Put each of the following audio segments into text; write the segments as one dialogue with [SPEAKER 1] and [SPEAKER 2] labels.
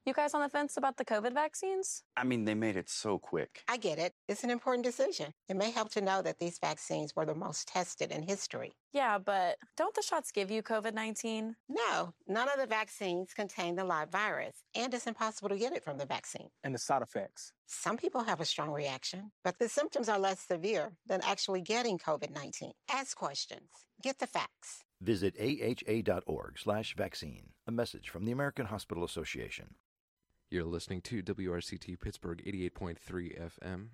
[SPEAKER 1] You guys on the fence about the COVID vaccines?
[SPEAKER 2] I mean, they made it so quick.
[SPEAKER 3] I get it. It's an important decision. It may help to know that these vaccines were the most tested in history.
[SPEAKER 1] Yeah, but don't the shots give you COVID-19?
[SPEAKER 3] No, none of the vaccines contain the live virus, and it's impossible to get it from the vaccine.
[SPEAKER 4] And the side effects?
[SPEAKER 3] Some people have a strong reaction, but the symptoms are less severe than actually getting COVID-19. Ask questions. Get the facts.
[SPEAKER 5] Visit AHA.org/vaccine. A message from the American Hospital Association.
[SPEAKER 6] You're listening to WRCT Pittsburgh 88.3 FM.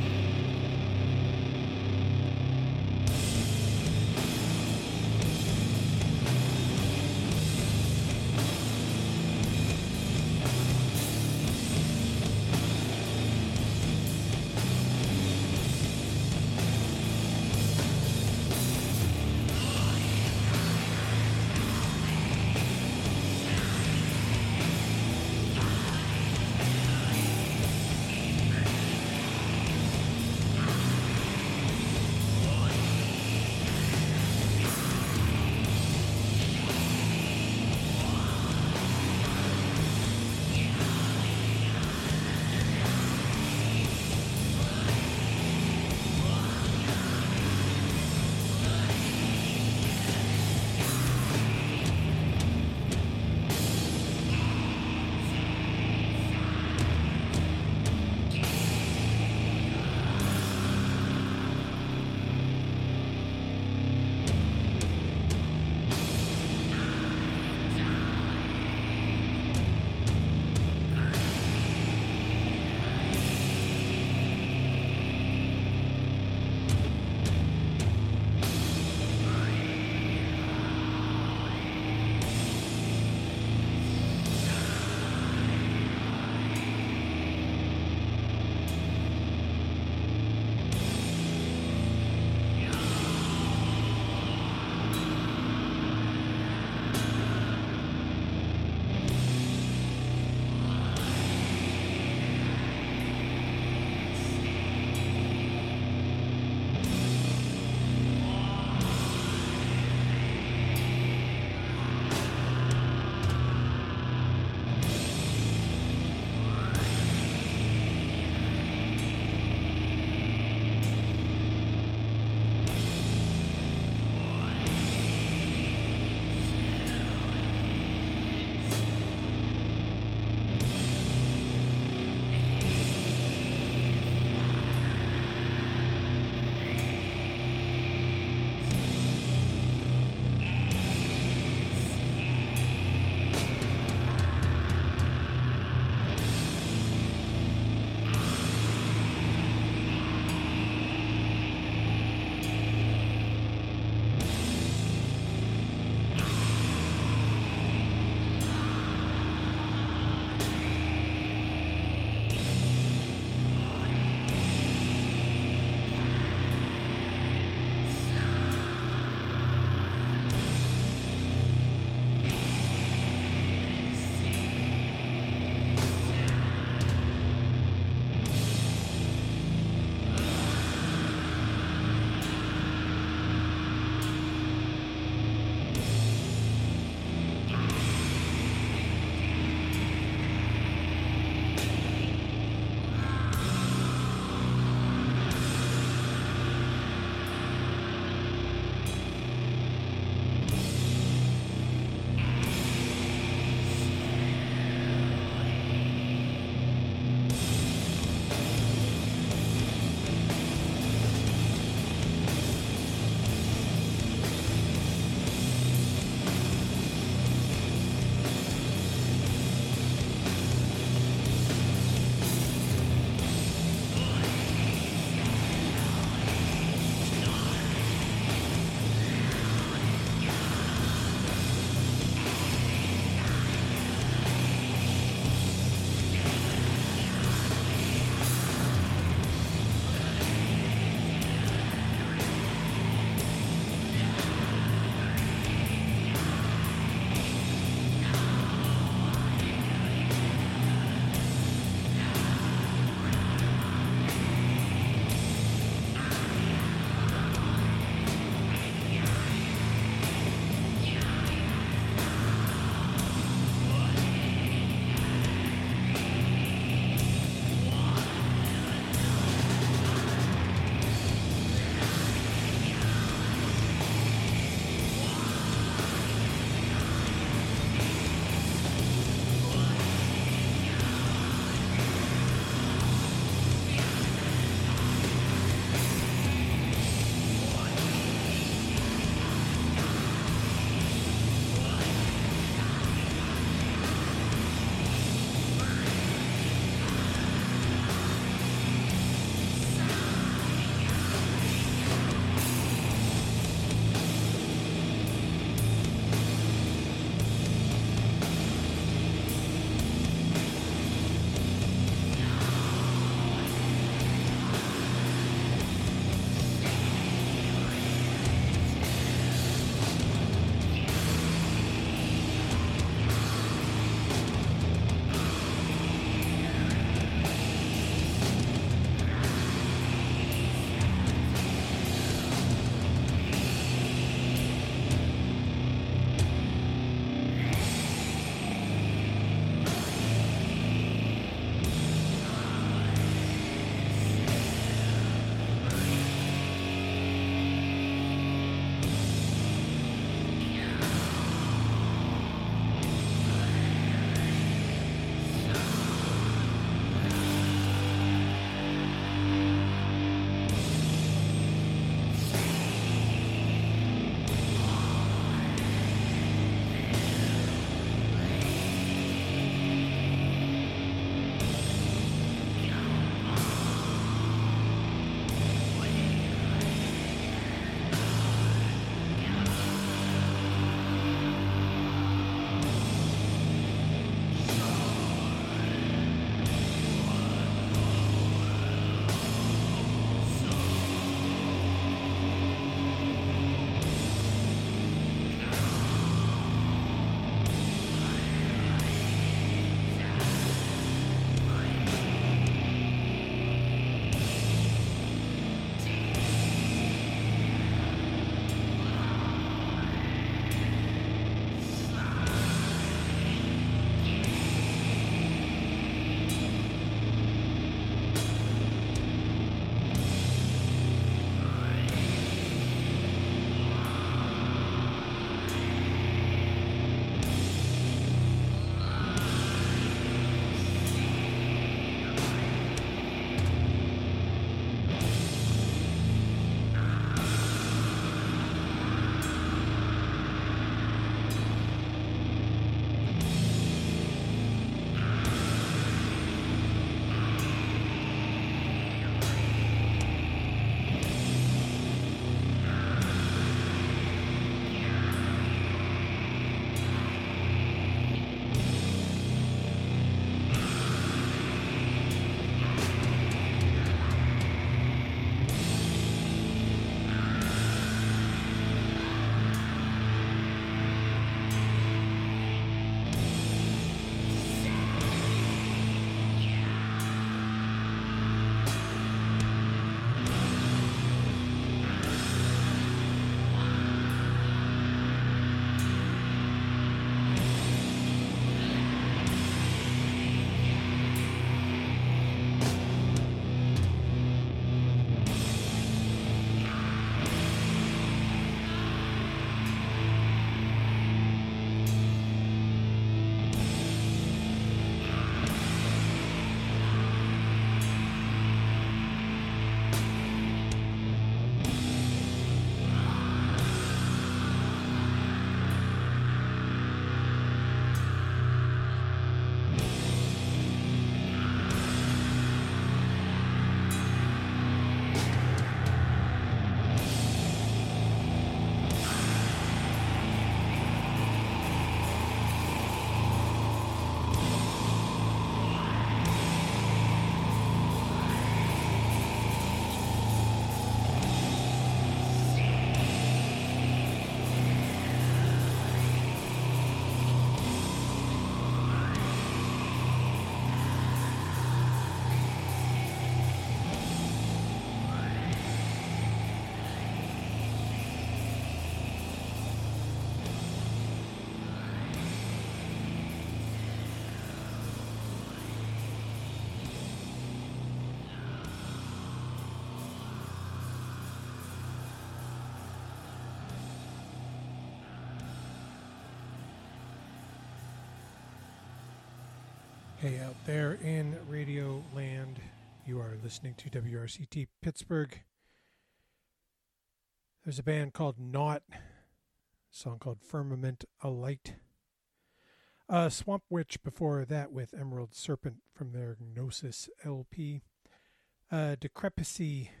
[SPEAKER 4] Hey, out there in Radio Land, you are listening to WRCT Pittsburgh. There's a band called Knot, a song called Firmament Alight. Swamp Witch before that with Emerald Serpent from their Gnosis LP. Decrepacy,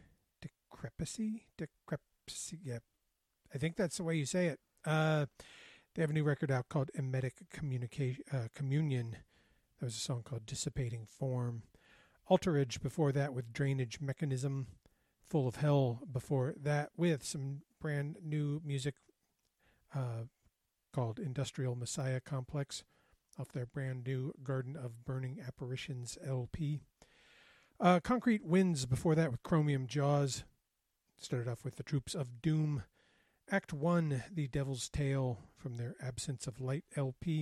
[SPEAKER 4] yeah, I think that's the way you say it. They have a new record out called Emetic Communion. There was a song called Dissipating Form. Alterage before that with Drainage Mechanism. Full of Hell before that with some brand new music called Industrial Messiah Complex off their brand new Garden of Burning Apparitions LP. Concrete Winds before that with Chromium Jaws. Started off with The Troops of Doom. Act 1, The Devil's Tale from their Absence of Light LP.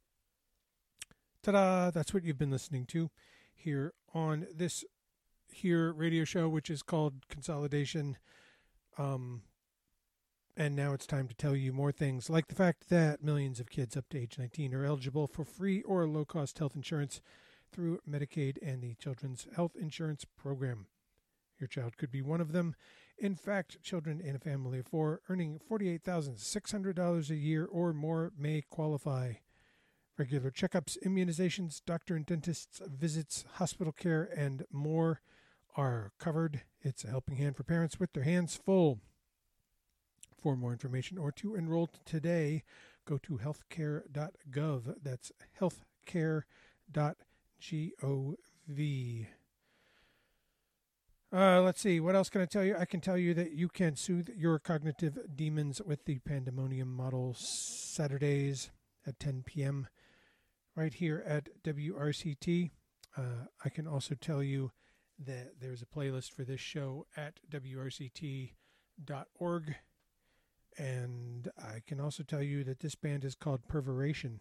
[SPEAKER 4] Ta-da! That's what you've been listening to here on this here radio show, which is called Consolidation. And now it's time to tell you more things, like the fact that millions of kids up to age 19 are eligible for free or low-cost health insurance through Medicaid and the Children's Health Insurance Program. Your child could be one of them. In fact, children in a family of 4 earning $48,600 a year or more may qualify. Regular checkups, immunizations, doctor and dentists visits, hospital care, and more are covered. It's a helping hand for parents with their hands full. For more information or to enroll today, go to healthcare.gov. That's healthcare.gov. Let's see, what else can I tell you? I can tell you that you can soothe your cognitive demons with the Pandemonium Model Saturdays at 10 p.m. right here at WRCT. I can also tell you that there's a playlist for this show at WRCT.org. And I can also tell you that this band is called Perveration.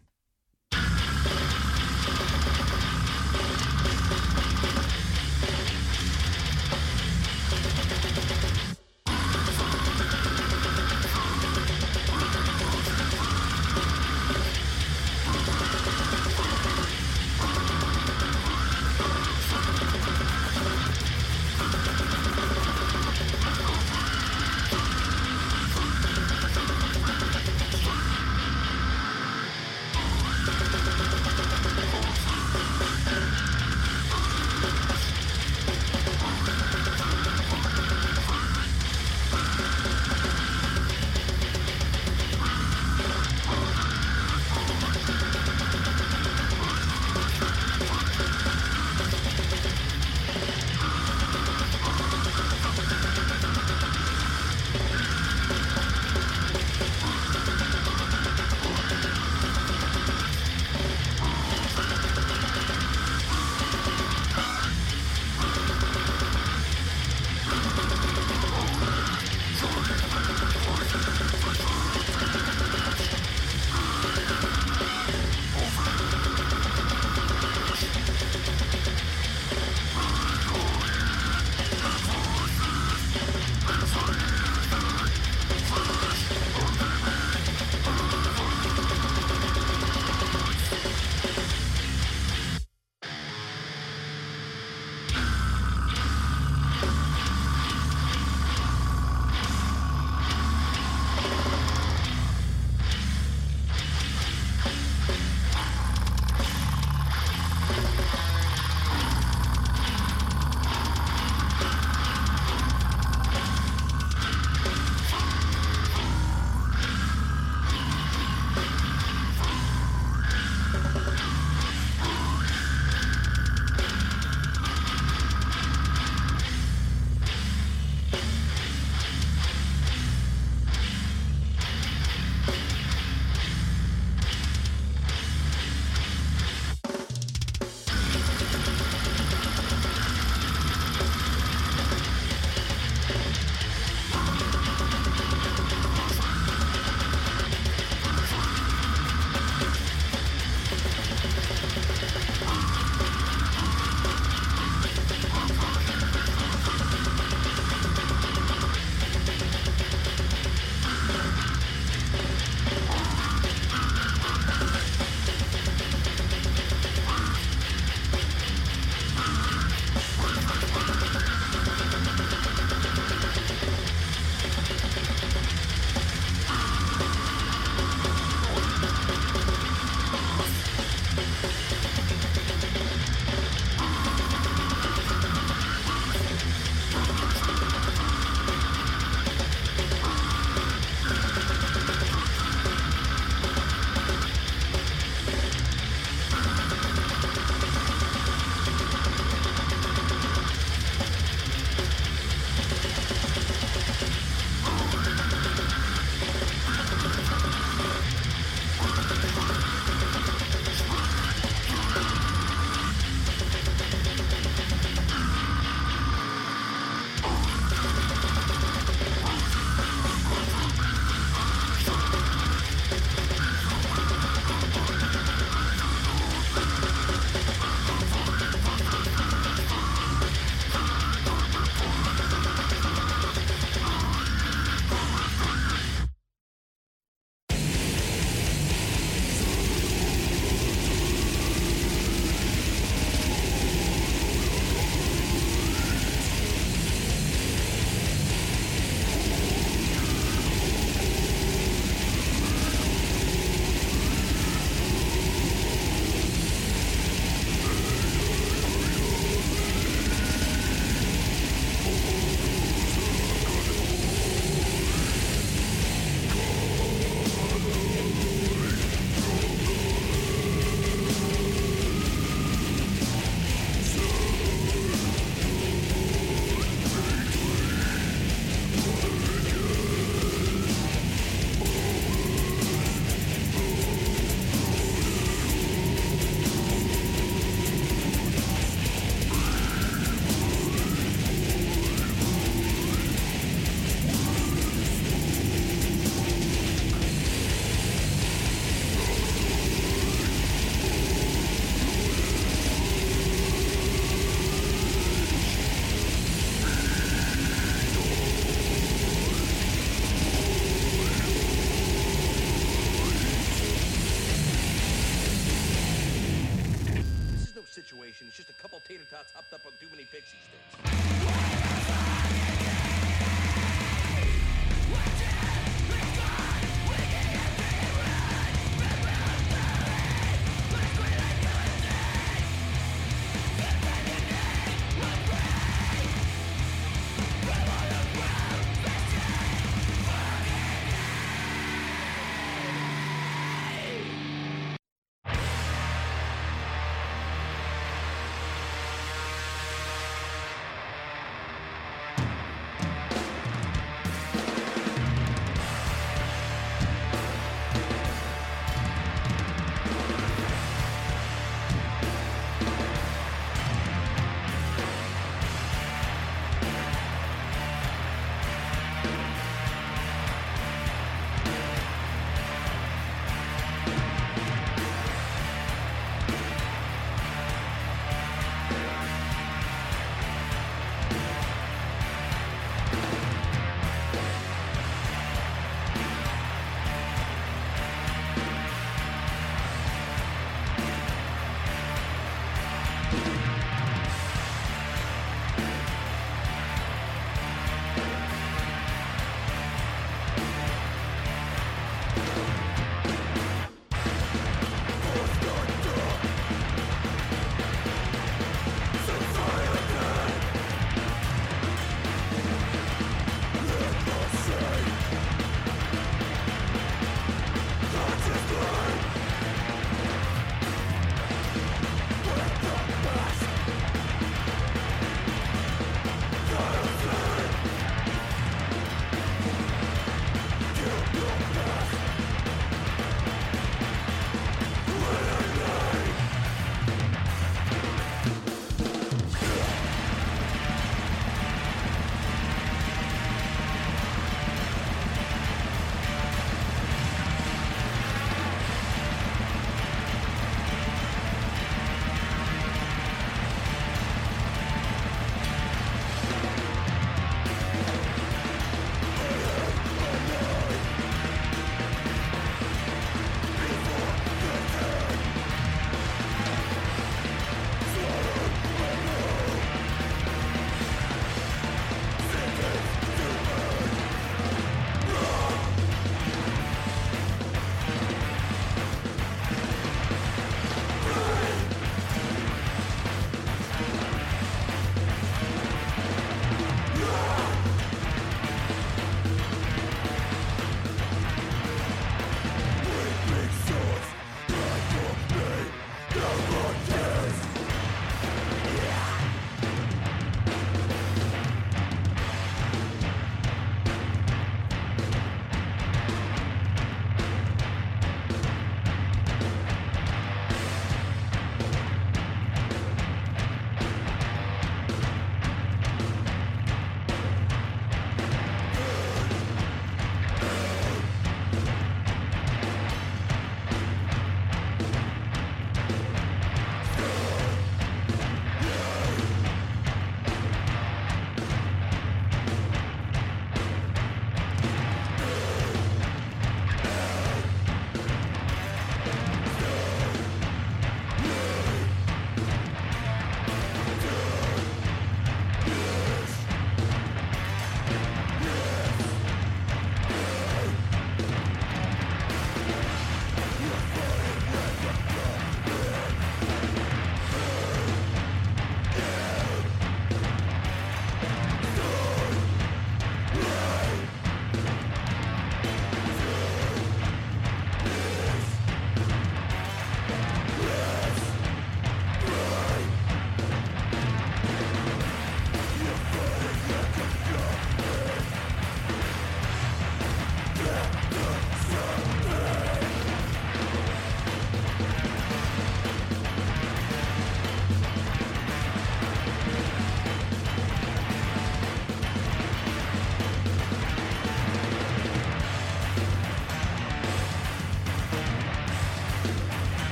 [SPEAKER 7] vaccination. It's just a couple tater tots hopped up on too many pixie sticks.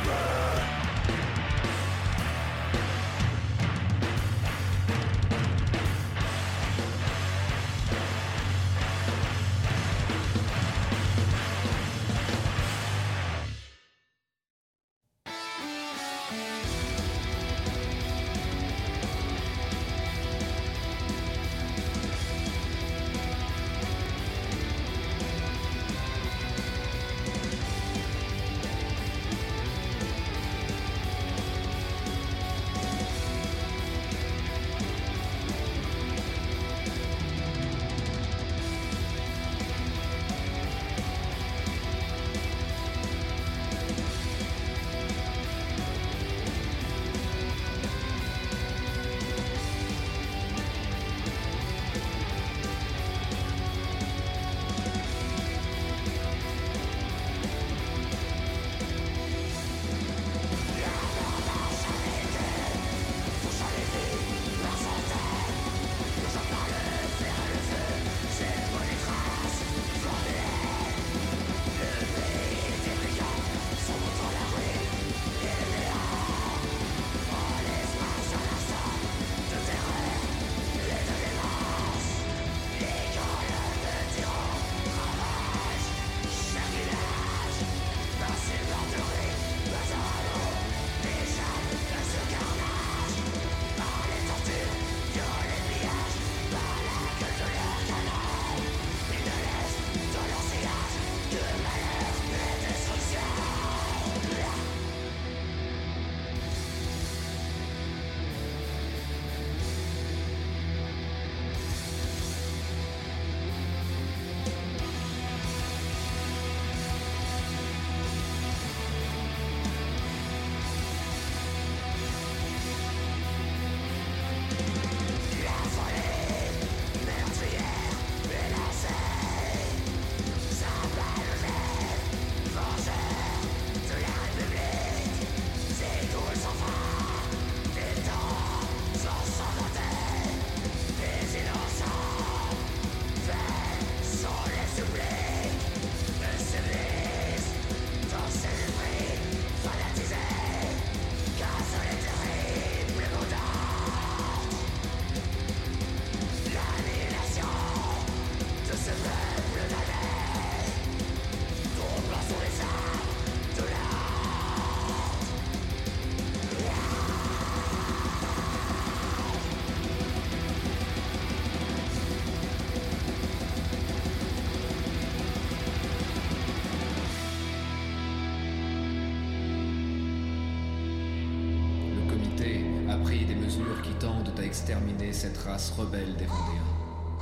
[SPEAKER 8] exterminer cette race rebelle des Vendéens.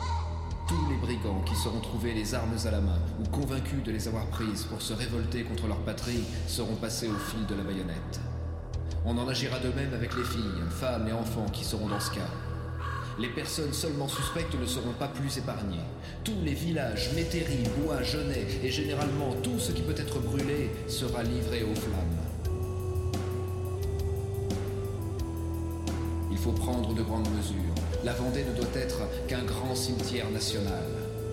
[SPEAKER 8] Tous les brigands qui seront trouvés les armes à la main ou convaincus de les avoir prises pour se révolter contre leur patrie seront passés au fil de la baïonnette. On en agira de même avec les filles, femmes et enfants qui seront dans ce cas. Les personnes seulement suspectes ne seront pas plus épargnées. Tous les villages, métairies, bois, genêts et généralement tout ce qui peut être brûlé sera livré aux flammes. Il faut prendre de grandes mesures. La Vendée ne doit être qu'un grand cimetière national.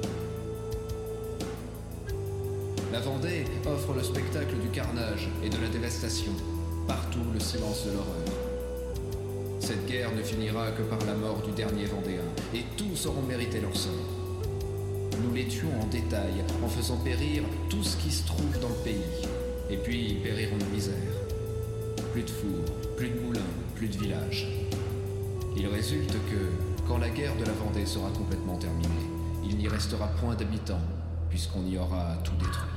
[SPEAKER 8] La Vendée offre le spectacle du carnage et de la dévastation. Partout le silence de l'horreur. Cette guerre ne finira que par la mort du dernier Vendéen, et tous auront mérité leur sort. Nous les tuons en détail, en faisant périr tout ce qui se trouve dans le pays, et puis ils périront de misère. Plus de fours, plus de moulins, plus de villages. Il résulte que, quand la guerre de la Vendée sera complètement terminée, il n'y restera point d'habitants, puisqu'on y aura tout détruit.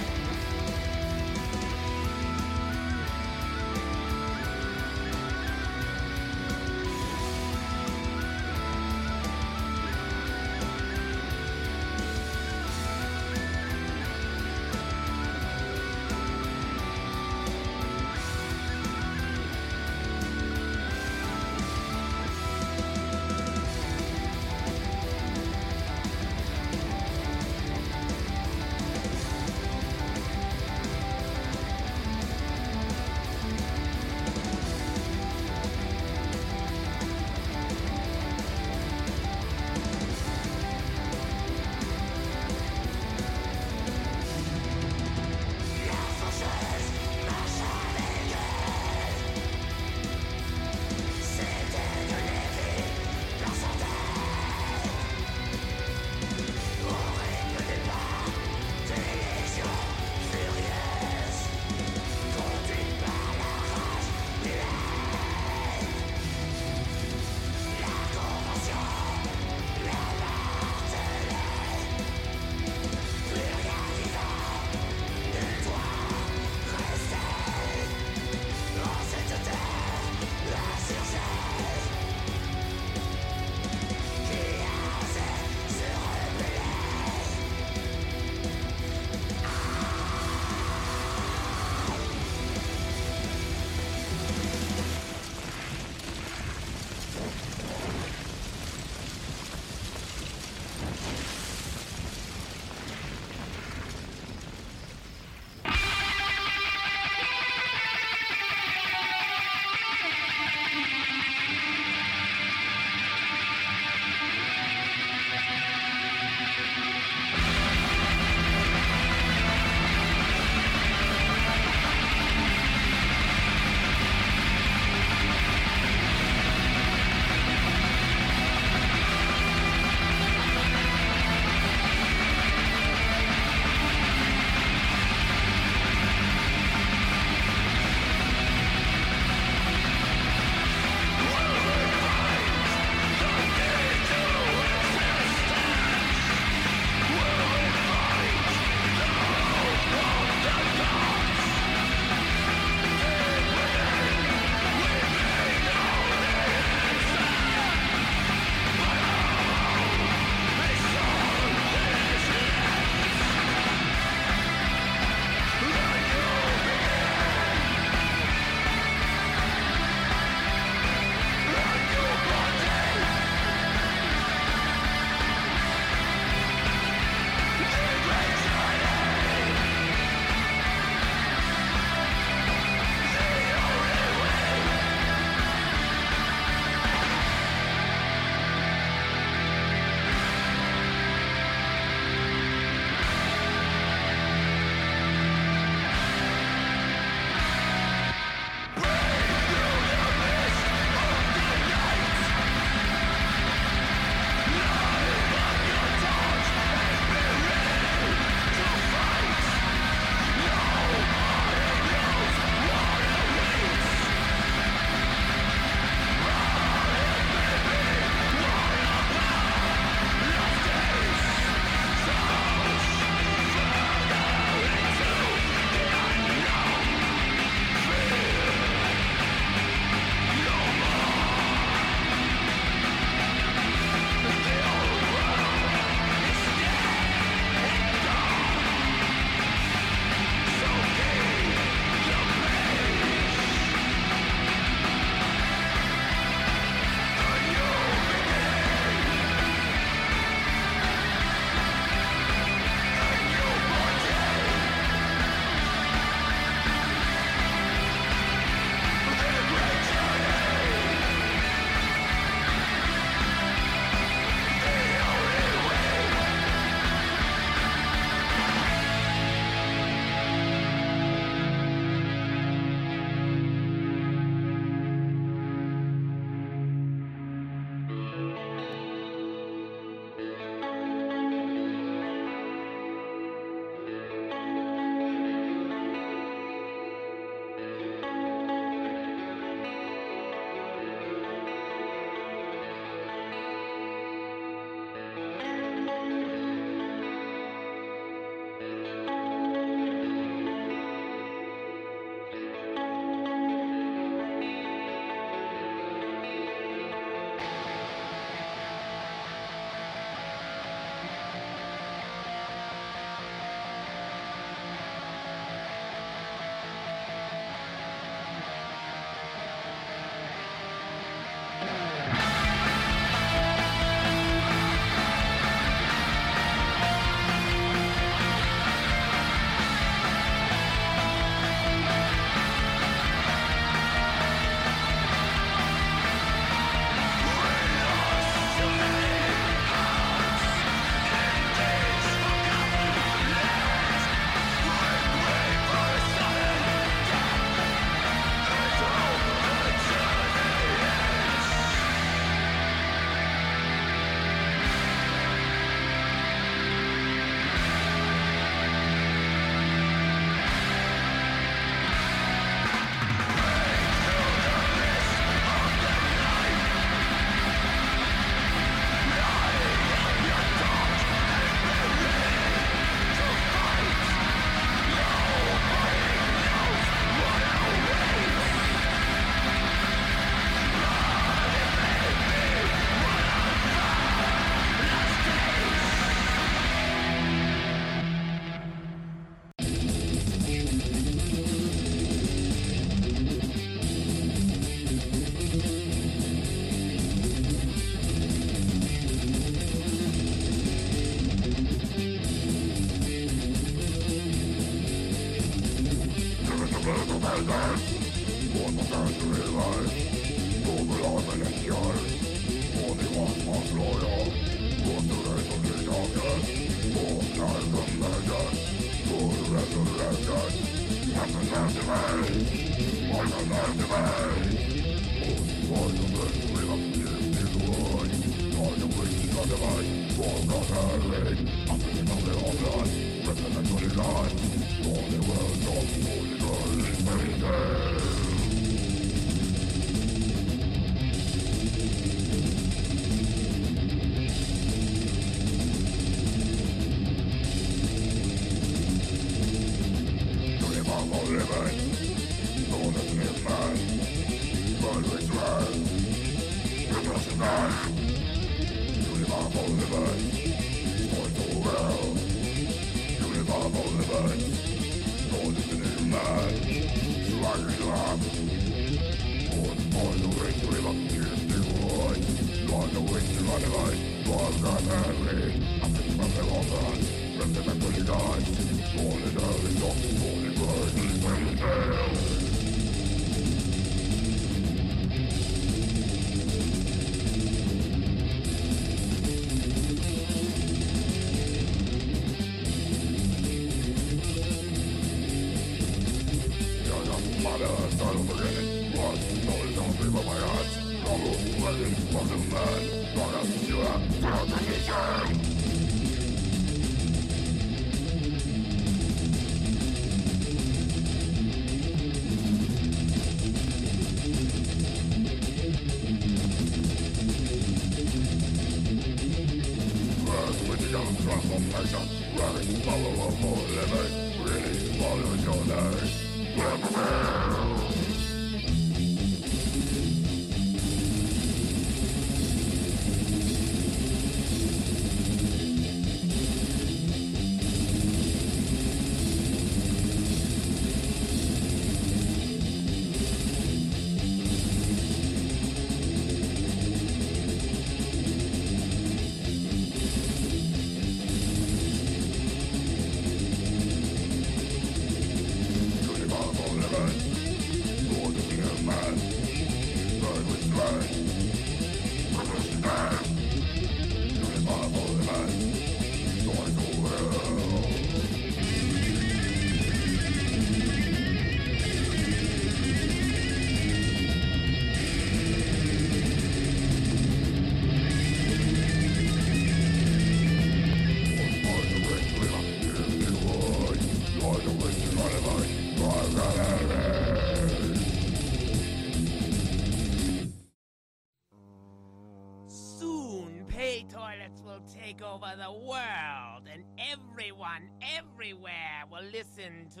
[SPEAKER 9] Take over the world, and everyone everywhere will listen to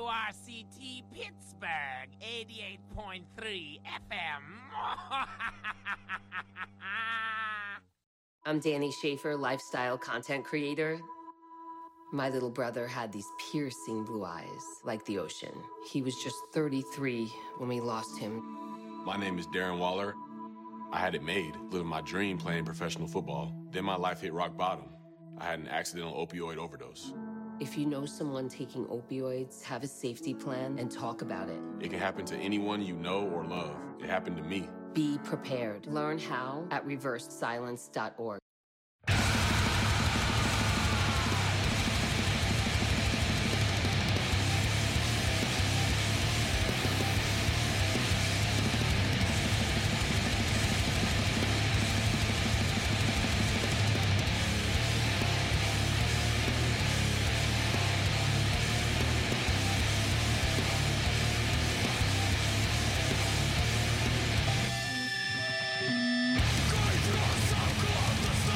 [SPEAKER 9] WRCT Pittsburgh 88.3 FM.
[SPEAKER 10] I'm Danny Schaefer, lifestyle content creator. My little brother had these piercing blue eyes, like the ocean. He was just 33 when we lost him.
[SPEAKER 11] My name is Darren Waller. I had it made, living my dream playing professional football. Then my life hit rock bottom. I had an accidental opioid overdose.
[SPEAKER 10] If you know someone taking opioids, have a safety plan and talk about it.
[SPEAKER 11] It can happen to anyone you know or love. It happened to me.
[SPEAKER 10] Be prepared. Learn how at reversedsilence.org.
[SPEAKER 9] Go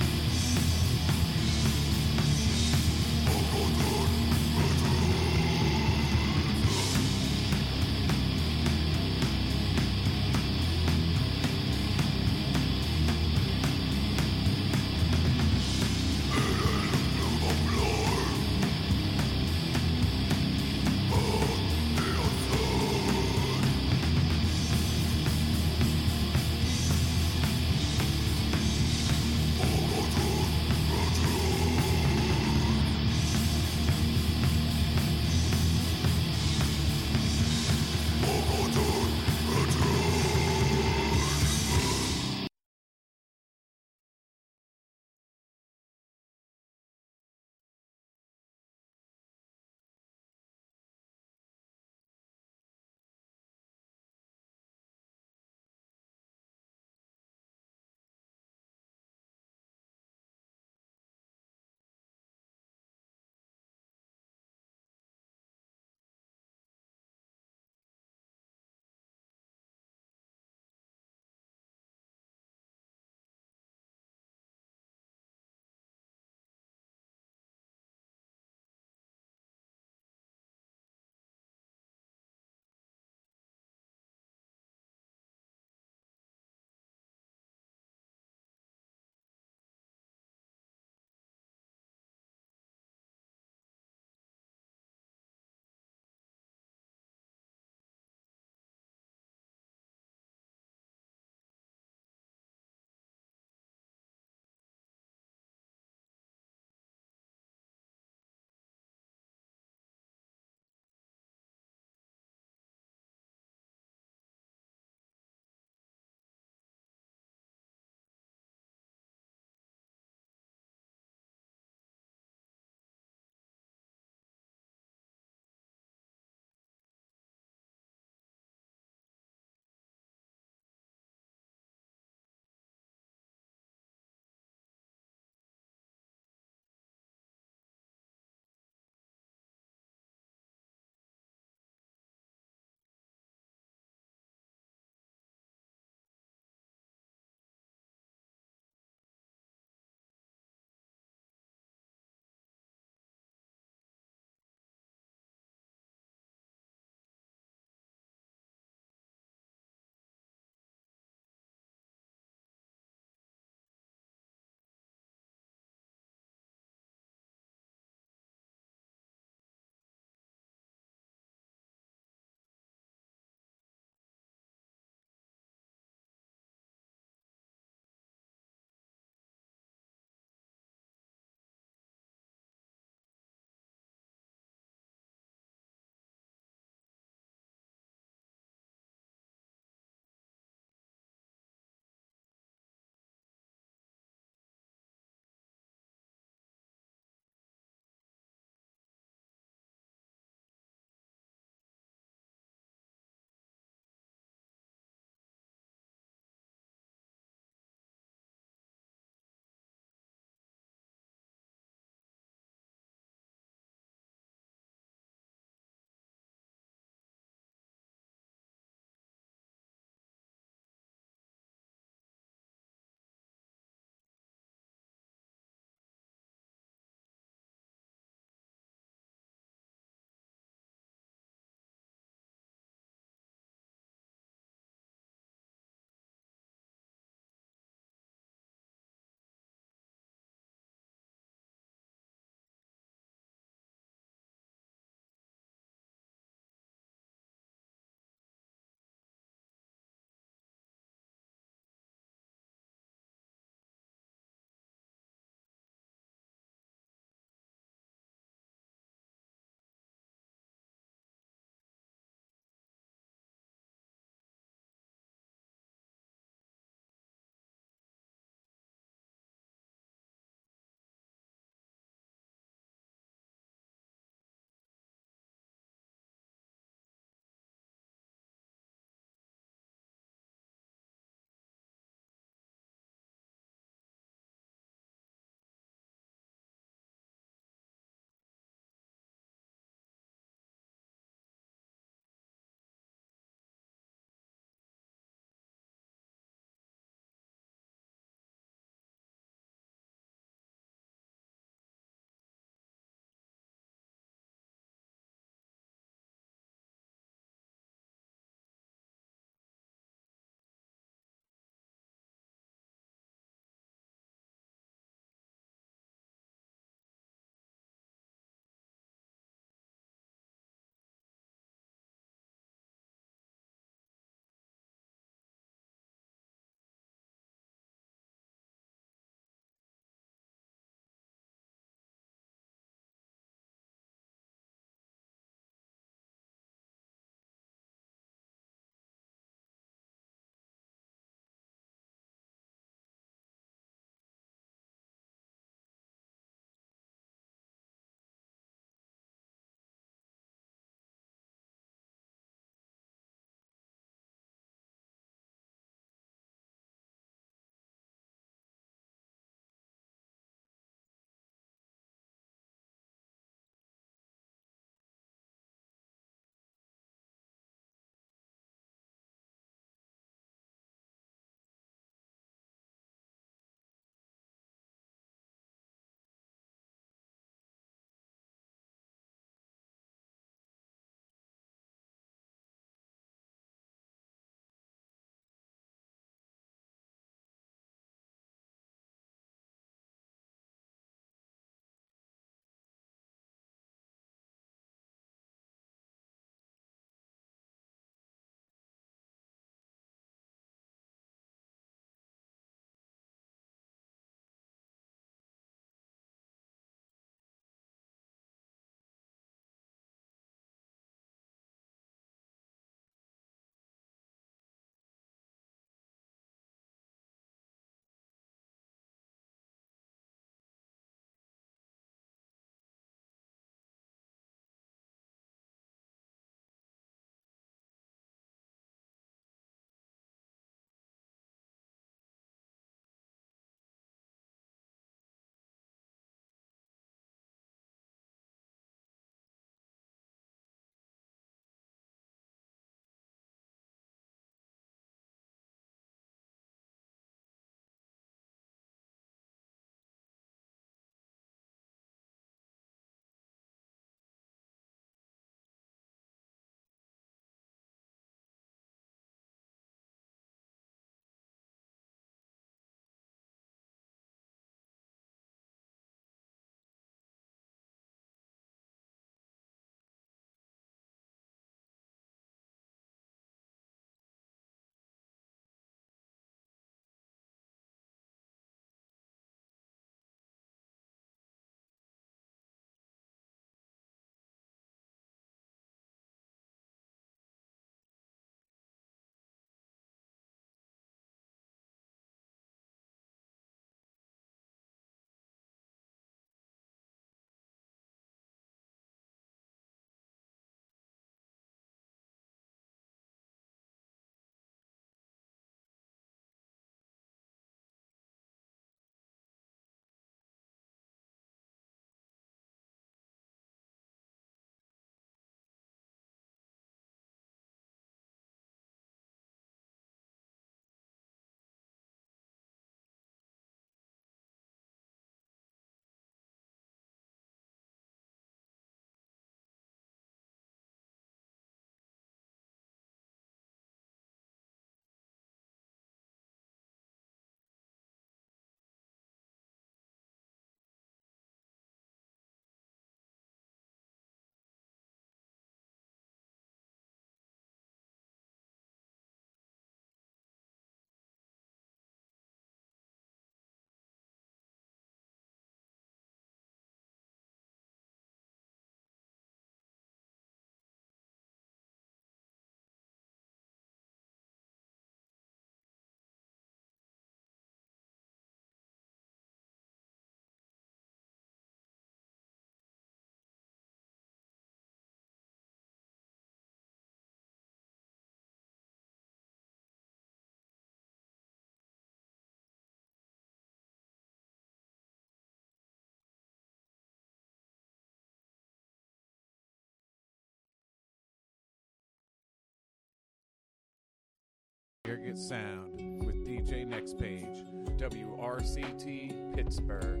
[SPEAKER 12] Surrogate Sound with DJ Next Page, WRCT Pittsburgh.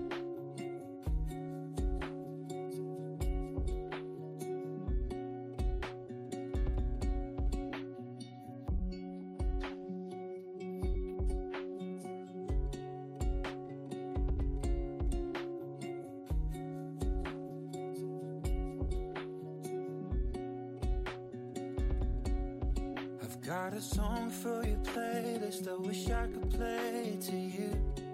[SPEAKER 13] Got a song for your playlist, I wish I could play it to you.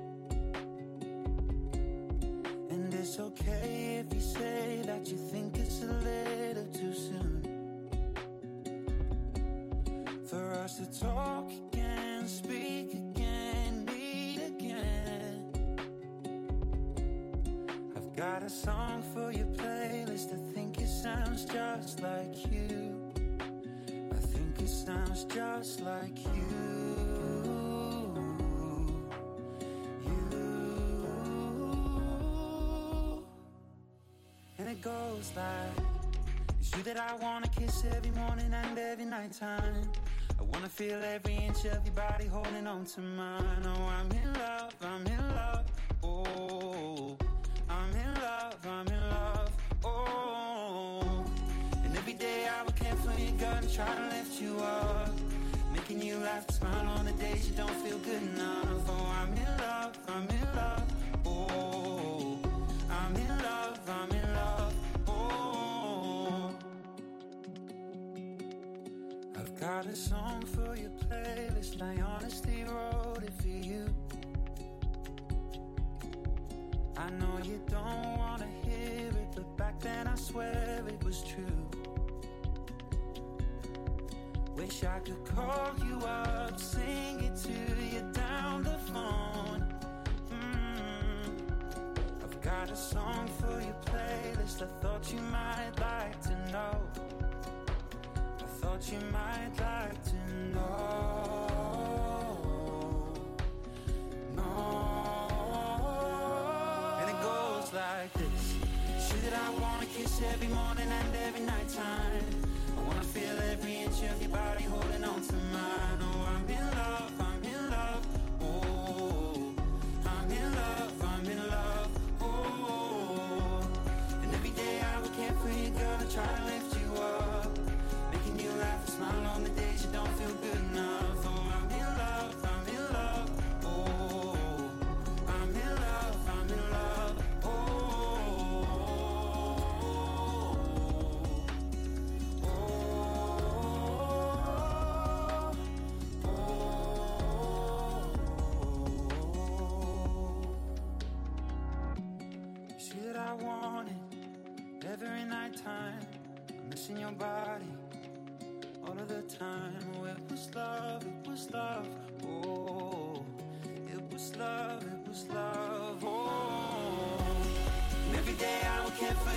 [SPEAKER 13] And it's okay if you say that you think it's a little too soon for us to talk again, speak again, meet again. I've got a song for your playlist, I think it sounds just like you. It sounds just like you. And it goes like, it's you that I wanna kiss every morning and every night time. I wanna feel every inch of your body holding on to mine. Oh, I'm in love, I'm in love. Oh, I'm in love, I'm in love. Oh, and every day I will care for your gut and try to lift you up, making you laugh, smile on the days you don't feel good enough. Oh, I'm in love, I'm in love. Oh, I'm in love, I'm in love. Oh, I've got a song for your playlist, I honestly wrote it for you. I know you don't wanna hear it, but back then I swear it was true. Wish I could call you up, sing it to you down the phone. I've got a song for your playlist, I thought you might like to know. I thought you might like to know. And it goes like this. It's you that I wanna kiss every morning and every night time. I wanna feel every inch of your body holding on to mine. Oh, I'm in love, I'm in love. Oh, I'm in love, I'm in love. Oh, and every day I will care for you, girl, and try to lift you up, making you laugh and smile on the days you don't feel good enough. Oh, I'm in love, I'm in love. Oh, I'm in love, I'm in love. I want it every night time. I'm missing your body all of the time. Oh, it was love, it was love. Oh, it was love, it was love. Oh, and every day I will care for